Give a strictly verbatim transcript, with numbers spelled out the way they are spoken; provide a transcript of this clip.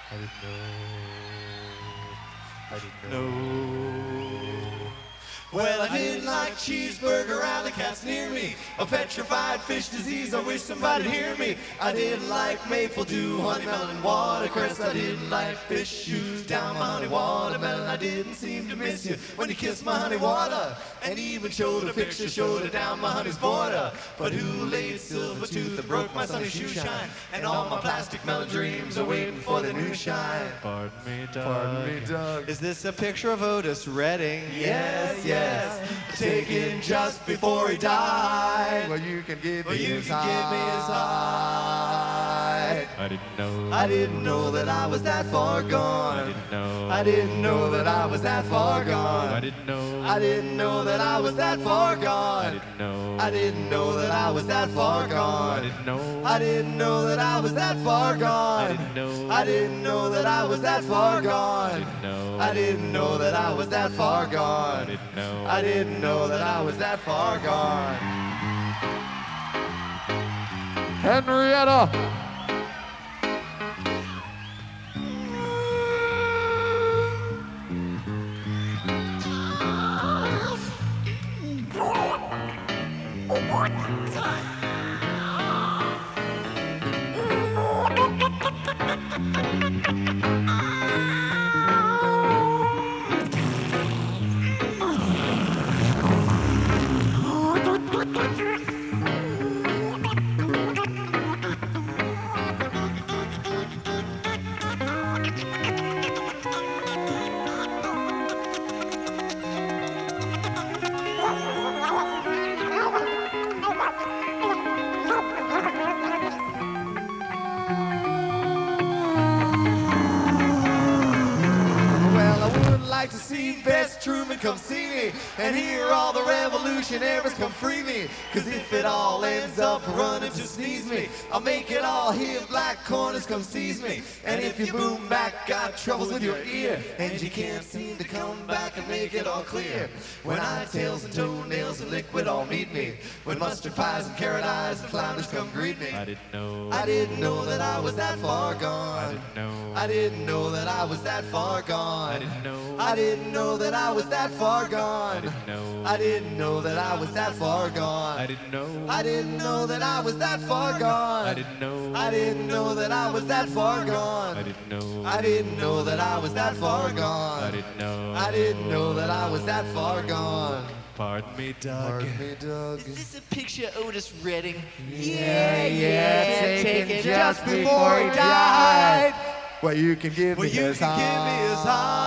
I didn't know. I didn't No. Well, I didn't like cheeseburger, alley cats near me. A petrified fish disease, I wish somebody'd hear me. I didn't like maple dew, honey melon, watercress. I didn't like fish shoes down my honey watermelon. I didn't seem to miss you when you kissed my honey water. And even showed a picture, showed it down my honey's border. But who laid silver tooth that broke my sunny shoe shine? And all my plastic melon dreams are waiting for the new shine. Pardon me, Doug. Pardon me, Doug. Is this a picture of Otis Redding? Yes, yes. Taken just before he died. Well, you can give Well, me you his can give me his hide. I didn't know. I didn't know that I was that far I gone. didn't know. I didn't know that I was that far I gone. didn't know. I didn't know that I was that far I gone. didn't know. I didn't know that I was that far I gone. didn't know. I didn't know that I was that far I gone. didn't know. I didn't know that I was that far I gone. didn't know. I didn't know that I was that far I gone. didn't know. I didn't know that I was that far gone. Henrietta. Well, I would like to see Bess Truman come see me and hear all the revolutionaries come free me. Cause if it all ends up running to sneeze me, I'll make it all here. Black corners come seize me. And if your boom back got troubles with your ear and you can't seem to come back and make it all clear, when eye tails and toenails and liquid all meet me, when mustard pies and carrot eyes and flounders come greet me, I didn't know. I didn't know that I was that far I gone. didn't know. I didn't know that I was that far gone. I didn't know. I didn't know that I was that far I gone. didn't know. I didn't know that I was that far gone. I didn't know. I didn't know that I was that far gone. I didn't know. I didn't know that I was that far gone. I didn't know. I didn't know that I was that far gone. I didn't know. I didn't know that I was that far gone. Pardon me, Doug. Pardon me, Doug. Is this a picture of Otis Redding? Yeah, yeah, taken just before he died. Well, you can give Well, me you his can give me his heart.